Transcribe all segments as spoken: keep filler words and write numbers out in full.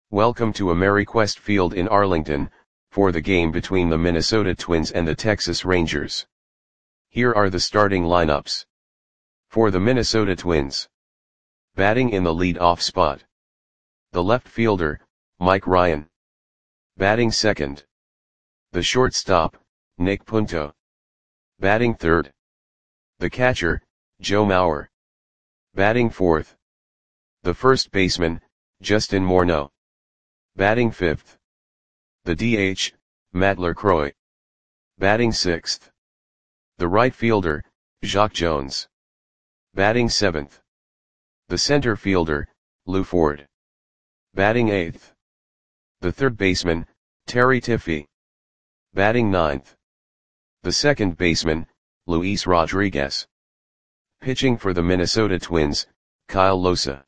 Welcome to AmeriQuest Field in Arlington, for the game between the Minnesota Twins and the Texas Rangers. Here are the starting lineups. For the Minnesota Twins. Batting in the lead-off spot. The left fielder, Mike Ryan. Batting second. The shortstop, Nick Punto. Batting third. The catcher, Joe Mauer. Batting fourth. The first baseman, Justin Morneau. Batting fifth. The D H, Matt LaCroix. Batting sixth. The right fielder, Jacque Jones. Batting seventh. The center fielder, Lew Ford. Batting eighth. The third baseman, Terry Tiffey. Batting ninth. The second baseman, Luis Rodriguez. Pitching for the Minnesota Twins, Kyle Lohse.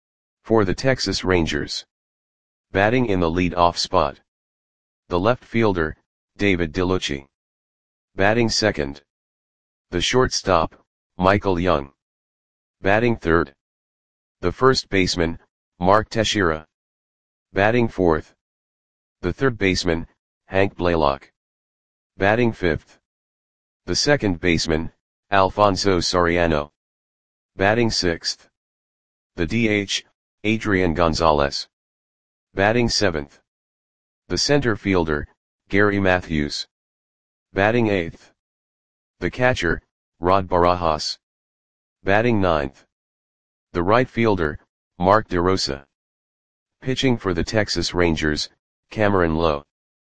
For the Texas Rangers. Batting in the lead-off spot. The left fielder, David DeLucci. Batting second. The shortstop, Michael Young. Batting third. The first baseman, Mark Teixeira. Batting fourth. The third baseman, Hank Blaylock. Batting fifth. The second baseman, Alfonso Soriano. Batting sixth. The D H, Adrian Gonzalez. Batting seventh. The center fielder, Gary Matthews. Batting eighth. The catcher, Rod Barajas. Batting ninth. The right fielder, Mark DeRosa. Pitching for the Texas Rangers, Cameron Lowe.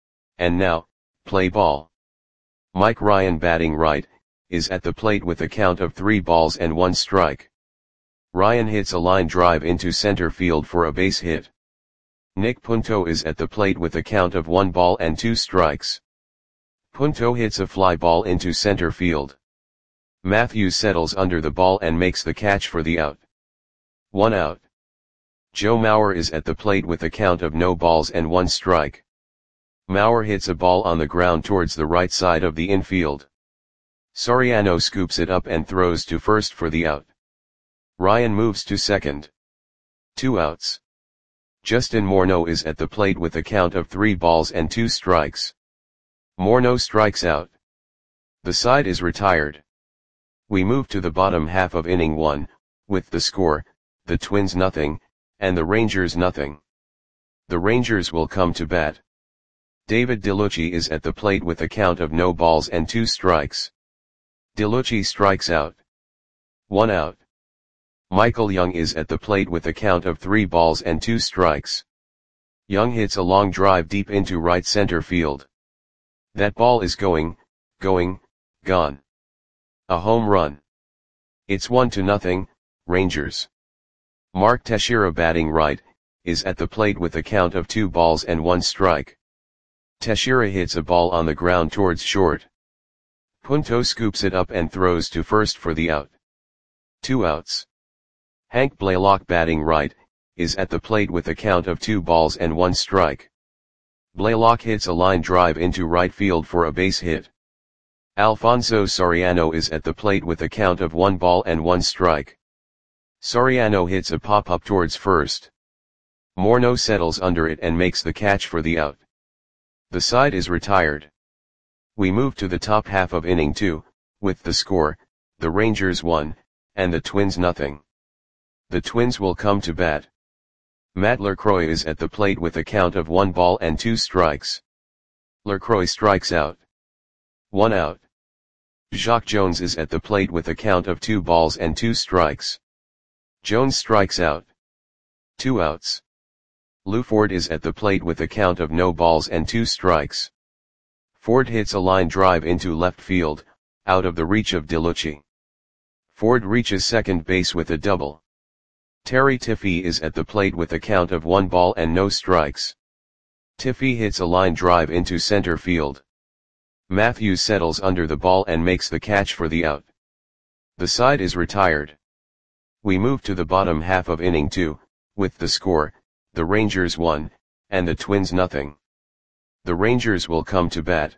And now, play ball. Mike Ryan batting right, is at the plate with a count of three balls and one strike. Ryan hits a line drive into center field for a base hit. Nick Punto is at the plate with a count of one ball and two strikes. Punto hits a fly ball into center field. Matthews settles under the ball and makes the catch for the out. One out. Joe Mauer is at the plate with a count of no balls and one strike. Mauer hits a ball on the ground towards the right side of the infield. Soriano scoops it up and throws to first for the out. Ryan moves to second. Two outs. Justin Morneau is at the plate with a count of three balls and two strikes. Morneau strikes out. The side is retired. We move to the bottom half of inning one, with the score, the Twins nothing, and the Rangers nothing. The Rangers will come to bat. David DeLucci is at the plate with a count of no balls and two strikes. DeLucci strikes out. One out. Michael Young is at the plate with a count of three balls and two strikes. Young hits a long drive deep into right center field. That ball is going, going, gone. A home run. It's one to nothing, Rangers. Mark Teixeira batting right, is at the plate with a count of two balls and one strike. Teixeira hits a ball on the ground towards short. Punto scoops it up and throws to first for the out. Two outs. Hank Blaylock batting right, is at the plate with a count of two balls and one strike. Blaylock hits a line drive into right field for a base hit. Alfonso Soriano is at the plate with a count of one ball and one strike. Soriano hits a pop-up towards first. Morneau settles under it and makes the catch for the out. The side is retired. We move to the top half of inning two, with the score, the Rangers one, and the Twins nothing. The Twins will come to bat. Matt LaCroix is at the plate with a count of one ball and two strikes. LaCroix strikes out. One out. Jacque Jones is at the plate with a count of two balls and two strikes. Jones strikes out. Two outs. Lew Ford is at the plate with a count of no balls and two strikes. Ford hits a line drive into left field, out of the reach of DeLucci. Ford reaches second base with a double. Terry Tiffey is at the plate with a count of one ball and no strikes. Tiffey hits a line drive into center field. Matthews settles under the ball and makes the catch for the out. The side is retired. We move to the bottom half of inning two, with the score, the Rangers one, and the Twins nothing. The Rangers will come to bat.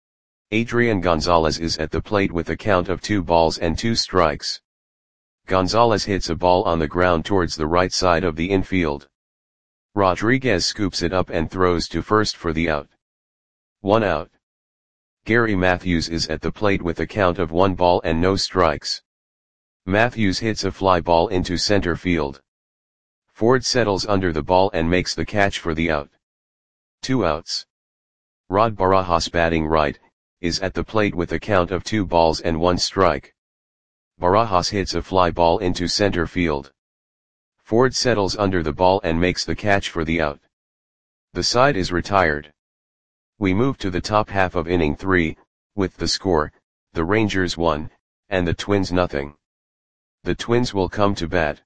Adrian Gonzalez is at the plate with a count of two balls and two strikes. Gonzalez hits a ball on the ground towards the right side of the infield. Rodriguez scoops it up and throws to first for the out. One out. Gary Matthews is at the plate with a count of one ball and no strikes. Matthews hits a fly ball into center field. Ford settles under the ball and makes the catch for the out. Two outs. Rod Barajas, batting right, is at the plate with a count of two balls and one strike. Barajas hits a fly ball into center field. Ford settles under the ball and makes the catch for the out. The side is retired. We move to the top half of inning three, with the score, the Rangers one, and the Twins nothing. The Twins will come to bat.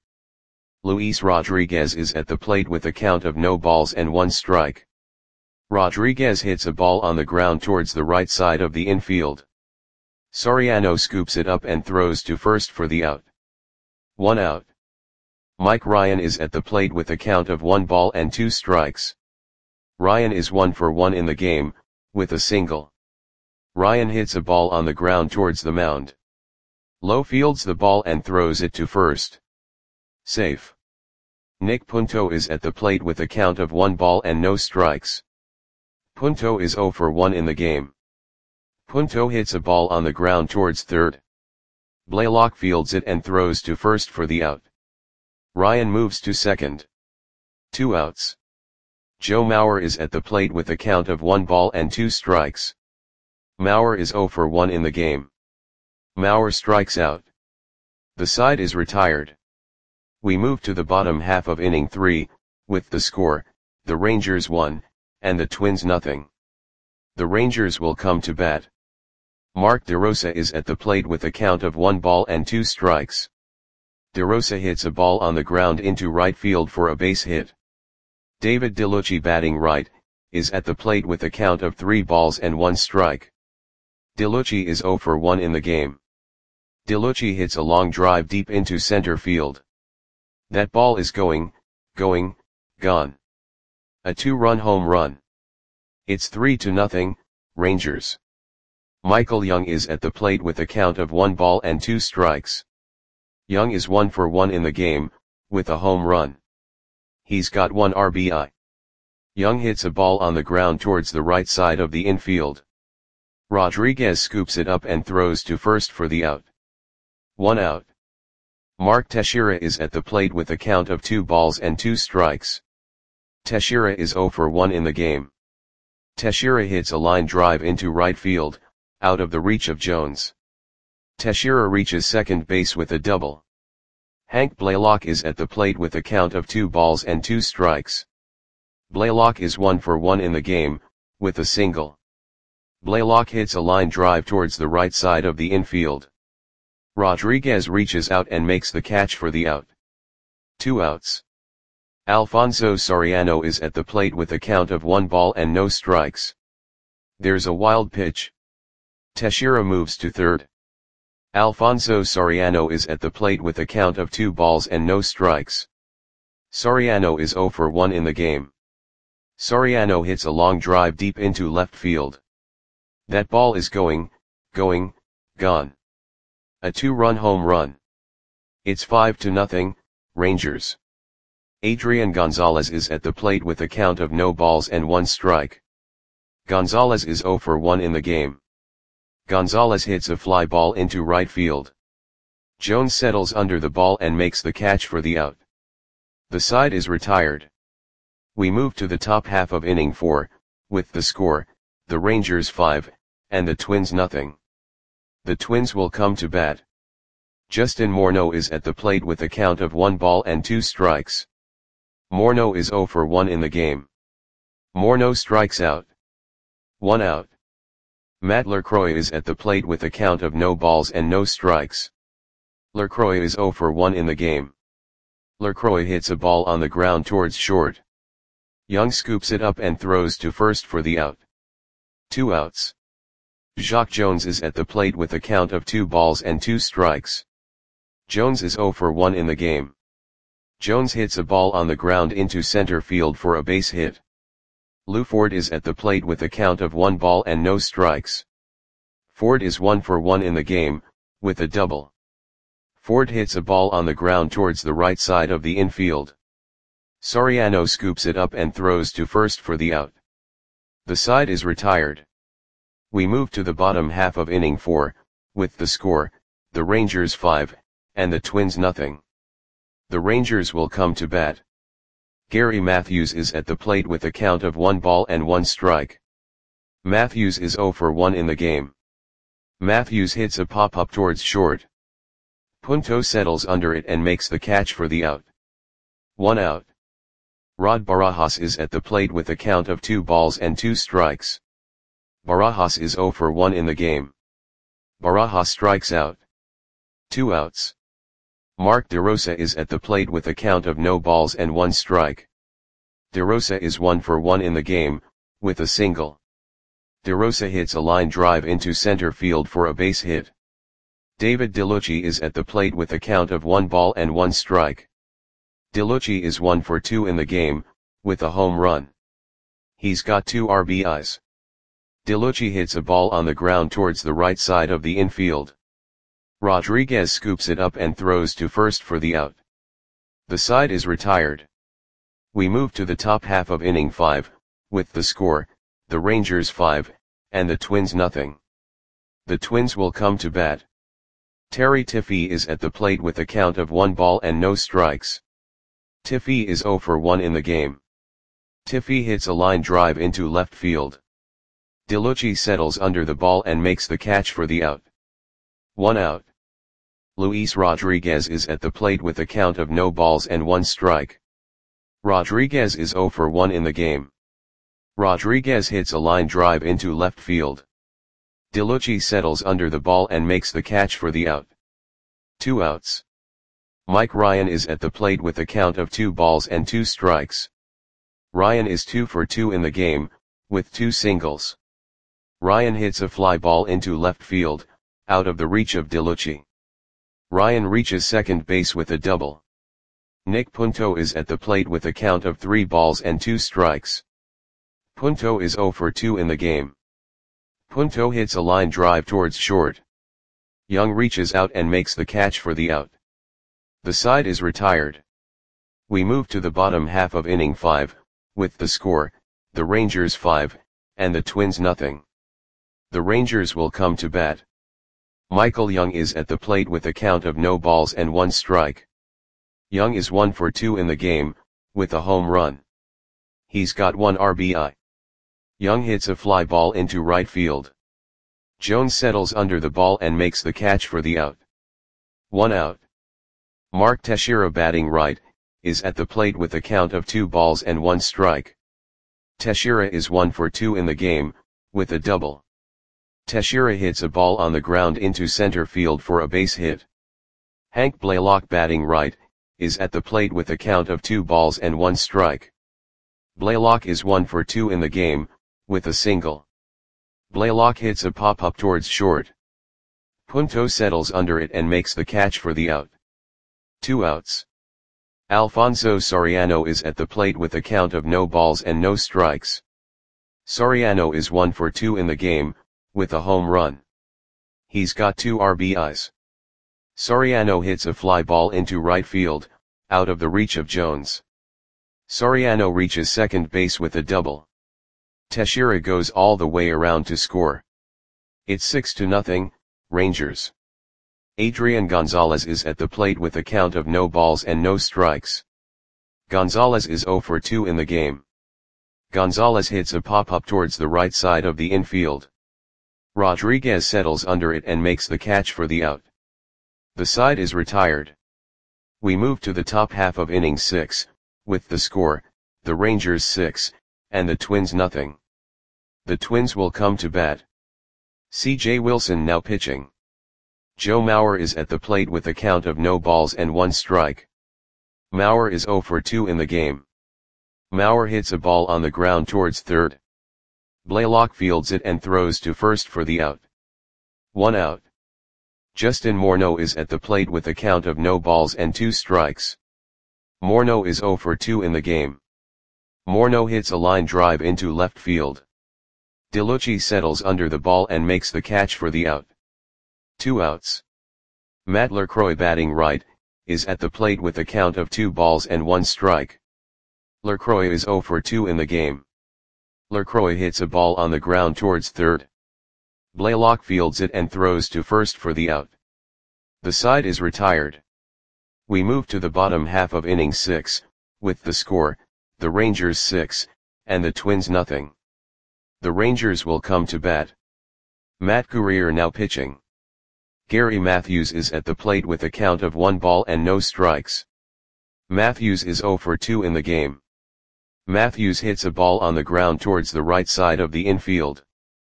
Luis Rodriguez is at the plate with a count of no balls and one strike. Rodriguez hits a ball on the ground towards the right side of the infield. Soriano scoops it up and throws to first for the out. One out. Mike Ryan is at the plate with a count of one ball and two strikes. Ryan is one for one in the game, with a single. Ryan hits a ball on the ground towards the mound. Lowe fields the ball and throws it to first. Safe. Nick Punto is at the plate with a count of one ball and no strikes. Punto is zero for one in the game. Punto hits a ball on the ground towards third. Blaylock fields it and throws to first for the out. Ryan moves to second. Two outs. Joe Mauer is at the plate with a count of one ball and two strikes. Mauer is zero for one in the game. Mauer strikes out. The side is retired. We move to the bottom half of inning three, with the score, the Rangers one, and the Twins nothing. The Rangers will come to bat. Mark DeRosa is at the plate with a count of one ball and two strikes. DeRosa hits a ball on the ground into right field for a base hit. David DeLucci, batting right, is at the plate with a count of three balls and one strike. DeLucci is zero for one in the game. DeLucci hits a long drive deep into center field. That ball is going, going, gone. A two-run home run. It's three to nothing, Rangers. Michael Young is at the plate with a count of one ball and two strikes. Young is one for one in the game, with a home run. He's got one R B I. Young hits a ball on the ground towards the right side of the infield. Rodriguez scoops it up and throws to first for the out. One out. Mark Teixeira is at the plate with a count of two balls and two strikes. Teixeira is zero for one in the game. Teixeira hits a line drive into right field, out of the reach of Jones. Teixeira reaches second base with a double. Hank Blaylock is at the plate with a count of two balls and two strikes. Blaylock is one for one in the game, with a single. Blaylock hits a line drive towards the right side of the infield. Rodriguez reaches out and makes the catch for the out. Two outs. Alfonso Soriano is at the plate with a count of one ball and no strikes. There's a wild pitch. Teixeira moves to third. Alfonso Soriano is at the plate with a count of two balls and no strikes. Soriano is zero for one in the game. Soriano hits a long drive deep into left field. That ball is going, going, gone. A two-run home run. It's five to nothing, Rangers. Adrian Gonzalez is at the plate with a count of no balls and one strike. Gonzalez is zero for one in the game. Gonzalez hits a fly ball into right field. Jones settles under the ball and makes the catch for the out. The side is retired. We move to the top half of inning four, with the score, the Rangers five, and the Twins nothing. The Twins will come to bat. Justin Morneau is at the plate with a count of one ball and two strikes. Morneau is zero for one in the game. Morneau strikes out. One out. Matt LaCroix is at the plate with a count of no balls and no strikes. LaCroix is zero for one in the game. LaCroix hits a ball on the ground towards short. Young scoops it up and throws to first for the out. Two outs. Jacque Jones is at the plate with a count of two balls and two strikes. Jones is zero for one in the game. Jones hits a ball on the ground into center field for a base hit. Lou Ford is at the plate with a count of one ball and no strikes. Ford is one for one in the game, with a double. Ford hits a ball on the ground towards the right side of the infield. Soriano scoops it up and throws to first for the out. The side is retired. We move to the bottom half of inning four, with the score, the Rangers five, and the Twins nothing. The Rangers will come to bat. Gary Matthews is at the plate with a count of one ball and one strike. Matthews is zero for one in the game. Matthews hits a pop-up towards short. Punto settles under it and makes the catch for the out. One out. Rod Barajas is at the plate with a count of two balls and two strikes. Barajas is zero for one in the game. Barajas strikes out. Two outs. Mark DeRosa is at the plate with a count of no balls and one strike. DeRosa is one for one in the game, with a single. DeRosa hits a line drive into center field for a base hit. David DeLucci is at the plate with a count of one ball and one strike. DeLucci is one for two in the game, with a home run. He's got two R B Is. DeLucci hits a ball on the ground towards the right side of the infield. Rodriguez scoops it up and throws to first for the out. The side is retired. We move to the top half of inning five, with the score, the Rangers five, and the Twins nothing. The Twins will come to bat. Terry Tiffee is at the plate with a count of one ball and no strikes. Tiffee is zero for one in the game. Tiffee hits a line drive into left field. DeLucci settles under the ball and makes the catch for the out. One out. Luis Rodriguez is at the plate with a count of no balls and one strike. Rodriguez is zero for one in the game. Rodriguez hits a line drive into left field. DeLucci settles under the ball and makes the catch for the out. Two outs. Mike Ryan is at the plate with a count of two balls and two strikes. Ryan is two for two in the game, with two singles. Ryan hits a fly ball into left field, out of the reach of DeLucci. Ryan reaches second base with a double. Nick Punto is at the plate with a count of three balls and two strikes. Punto is zero for two in the game. Punto hits a line drive towards short. Young reaches out and makes the catch for the out. The side is retired. We move to the bottom half of inning five, with the score, the Rangers five, and the Twins nothing. The Rangers will come to bat. Michael Young is at the plate with a count of no balls and one strike. Young is one for two in the game, with a home run. He's got one R B I. Young hits a fly ball into right field. Jones settles under the ball and makes the catch for the out. One out. Mark Teixeira, batting right, is at the plate with a count of two balls and one strike. Teixeira is one for two in the game, with a double. Teixeira hits a ball on the ground into center field for a base hit. Hank Blaylock, batting right, is at the plate with a count of two balls and one strike. Blaylock is one for two in the game, with a single. Blaylock hits a pop-up towards short. Punto settles under it and makes the catch for the out. Two outs. Alfonso Soriano is at the plate with a count of no balls and no strikes. Soriano is one for two in the game, with a home run. He's got two R B Is. Soriano hits a fly ball into right field, out of the reach of Jones. Soriano reaches second base with a double. Teixeira goes all the way around to score. It's six to nothing, Rangers. Adrian Gonzalez is at the plate with a count of no balls and no strikes. Gonzalez is zero for two in the game. Gonzalez hits a pop-up towards the right side of the infield. Rodriguez settles under it and makes the catch for the out. The side is retired. We move to the top half of inning six, with the score, the Rangers six, and the Twins nothing. The Twins will come to bat. C J Wilson now pitching. Joe Mauer is at the plate with a count of no balls and one strike. Mauer is zero for two in the game. Mauer hits a ball on the ground towards third. Blaylock fields it and throws to first for the out. One out. Justin Morneau is at the plate with a count of no balls and two strikes. Morneau is zero for two in the game. Morneau hits a line drive into left field. DeLucci settles under the ball and makes the catch for the out. Two outs. Matt LaCroix, batting right, is at the plate with a count of two balls and one strike. LaCroix is zero for two in the game. LaCroix hits a ball on the ground towards third. Blaylock fields it and throws to first for the out. The side is retired. We move to the bottom half of inning six, with the score, the Rangers six, and the Twins nothing. The Rangers will come to bat. Matt Guerrier now pitching. Gary Matthews is at the plate with a count of one ball and no strikes. Matthews is zero for two in the game. Matthews hits a ball on the ground towards the right side of the infield.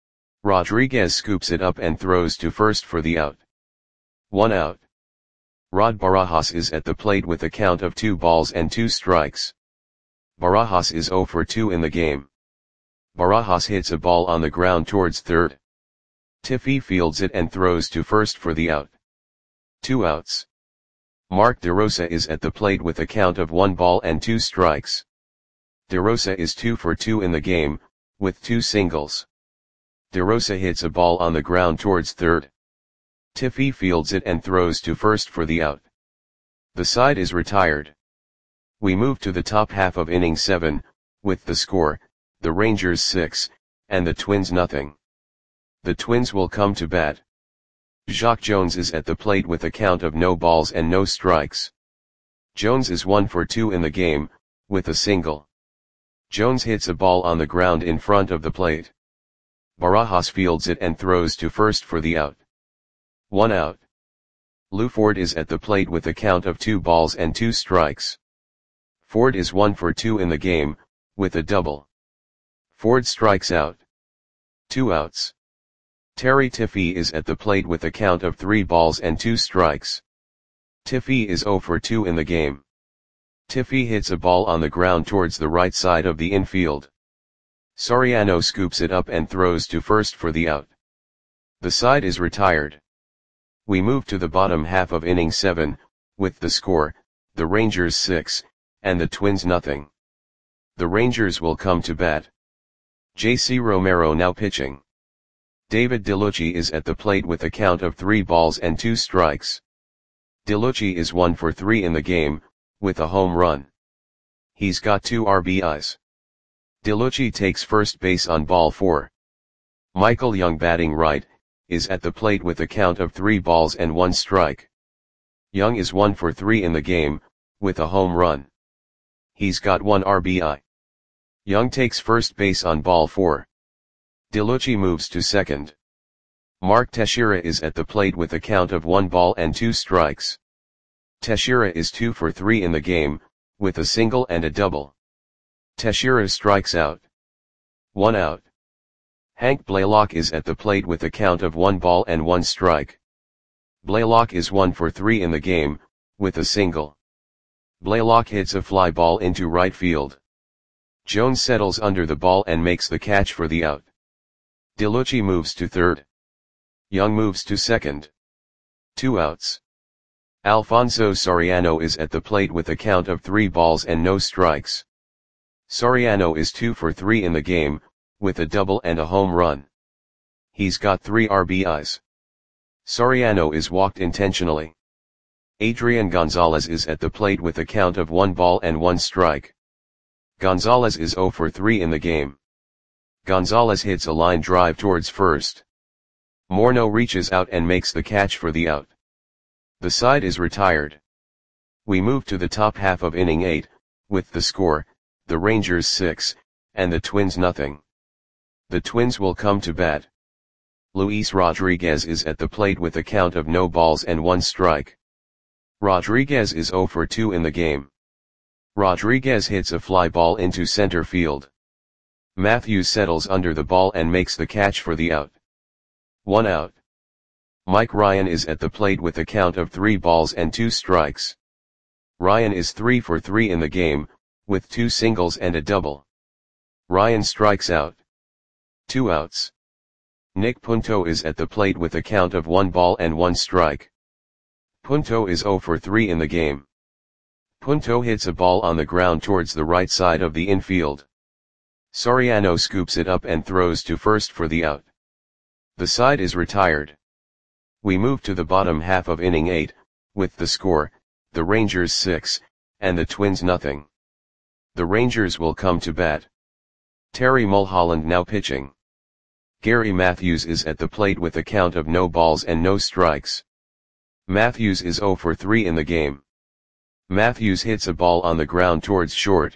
Rodriguez scoops it up and throws to first for the out. One out. Rod Barajas is at the plate with a count of two balls and two strikes. Barajas is zero for two in the game. Barajas hits a ball on the ground towards third. Tiffy fields it and throws to first for the out. Two outs. Mark DeRosa is at the plate with a count of one ball and two strikes. DeRosa is two for two in the game, with two singles. DeRosa hits a ball on the ground towards third. Tiffy fields it and throws to first for the out. The side is retired. We move to the top half of inning seven, with the score, the Rangers six, and the Twins nothing. The Twins will come to bat. Jacque Jones is at the plate with a count of no balls and no strikes. Jones is one for two in the game, with a single. Jones hits a ball on the ground in front of the plate. Barajas fields it and throws to first for the out. One out. Lou Ford is at the plate with a count of two balls and two strikes. Ford is one for two in the game, with a double. Ford strikes out. Two outs. Terry Tiffy is at the plate with a count of three balls and two strikes. Tiffy is zero for two in the game. Tiffy hits a ball on the ground towards the right side of the infield. Soriano scoops it up and throws to first for the out. The side is retired. We move to the bottom half of inning seven, with the score, the Rangers six, and the Twins nothing. The Rangers will come to bat. J C Romero now pitching. David DeLucci is at the plate with a count of three balls and two strikes. DeLucci is one for three in the game, with a home run. He's got two R B Is. DeLucci takes first base on ball four. Michael Young batting right, is at the plate with a count of three balls and one strike. Young is one for three in the game, with a home run. He's got one R B I. Young takes first base on ball four. DeLucci moves to second. Mark Teixeira is at the plate with a count of one ball and two strikes. Teixeira is two for three in the game, with a single and a double. Teixeira strikes out. One out. Hank Blaylock is at the plate with a count of one ball and one strike. Blaylock is one for three in the game, with a single. Blaylock hits a fly ball into right field. Jones settles under the ball and makes the catch for the out. DeLucci moves to third. Young moves to second. Two outs. Alfonso Soriano is at the plate with a count of three balls and no strikes. Soriano is two for three in the game, with a double and a home run. He's got three R B Is. Soriano is walked intentionally. Adrian Gonzalez is at the plate with a count of one ball and one strike. Gonzalez is zero for three in the game. Gonzalez hits a line drive towards first. Morneau reaches out and makes the catch for the out. The side is retired. We move to the top half of inning eight, with the score, the Rangers six, and the Twins nothing. The Twins will come to bat. Luis Rodriguez is at the plate with a count of no balls and one strike. Rodriguez is zero for two in the game. Rodriguez hits a fly ball into center field. Matthews settles under the ball and makes the catch for the out. One out. Mike Ryan is at the plate with a count of three balls and two strikes. Ryan is three for three in the game, with two singles and a double. Ryan strikes out. Two outs. Nick Punto is at the plate with a count of one ball and one strike. Punto is zero for three in the game. Punto hits a ball on the ground towards the right side of the infield. Soriano scoops it up and throws to first for the out. The side is retired. We move to the bottom half of inning eight, with the score, the Rangers six, and the Twins nothing. The Rangers will come to bat. Terry Mulholland now pitching. Gary Matthews is at the plate with a count of no balls and no strikes. Matthews is zero for three in the game. Matthews hits a ball on the ground towards short.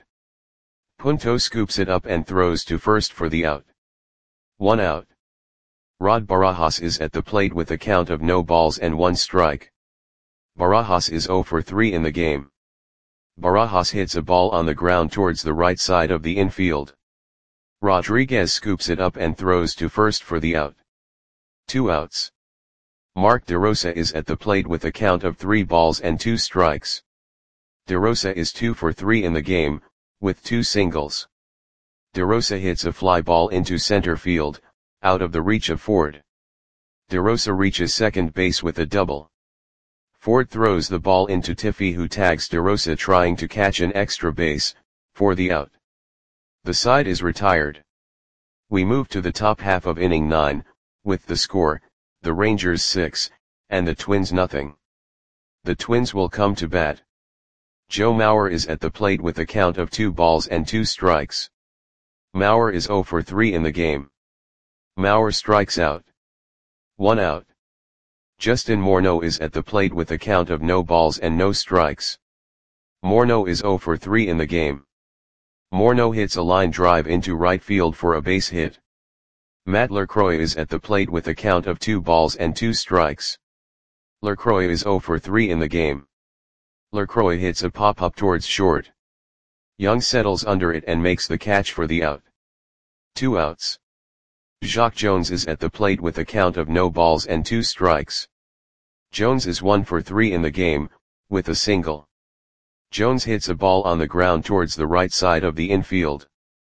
Punto scoops it up and throws to first for the out. One out. Rod Barajas is at the plate with a count of no balls and one strike. Barajas is zero for three in the game. Barajas hits a ball on the ground towards the right side of the infield. Rodriguez scoops it up and throws to first for the out. Two outs. Mark DeRosa is at the plate with a count of three balls and two strikes. DeRosa is two for three in the game, with two singles. DeRosa hits a fly ball into center field, out of the reach of Ford. DeRosa reaches second base with a double. Ford throws the ball into Tiffy, who tags DeRosa trying to catch an extra base, for the out. The side is retired. We move to the top half of inning nine, with the score, the Rangers six, and the Twins nothing. The Twins will come to bat. Joe Mauer is at the plate with a count of two balls and two strikes. Mauer is zero for three in the game. Mauer strikes out. One out. Justin Morneau is at the plate with a count of no balls and no strikes. Morneau is zero for three in the game. Morneau hits a line drive into right field for a base hit. Matt LaCroix is at the plate with a count of two balls and two strikes. LaCroix is zero for three in the game. LaCroix hits a pop-up towards short. Young settles under it and makes the catch for the out. Two outs. Jacque Jones is at the plate with a count of no balls and two strikes. Jones is one for three in the game, with a single. Jones hits a ball on the ground towards the right side of the infield.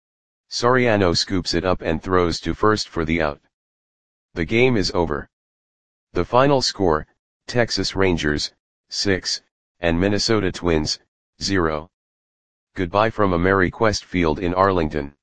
Soriano scoops it up and throws to first for the out. The game is over. The final score, Texas Rangers, six, and Minnesota Twins, zero. Goodbye from AmeriQuest Field in Arlington.